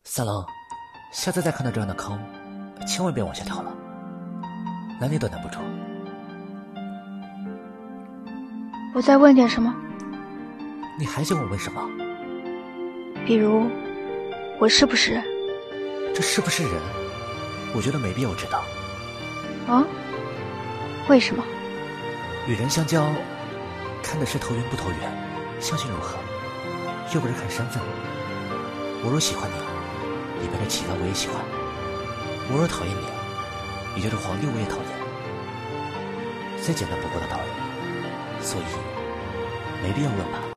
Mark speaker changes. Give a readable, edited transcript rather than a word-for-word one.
Speaker 1: 三郎，下次再看到这样的坑，千万别往下跳了，拦你都拦不住。
Speaker 2: 我再问点什么？
Speaker 1: 你还想我问什么？
Speaker 2: 比如，我是不是人？
Speaker 1: 这是不是人？我觉得没必要知道。
Speaker 2: 啊？为什么？
Speaker 1: 与人相交，看的是投缘不投缘，相信如何，又不是看身份。我若喜欢你，里边的其他我也喜欢；我若讨厌你，也就是皇帝我也讨厌。再简单不过的道理，所以没必要问吧。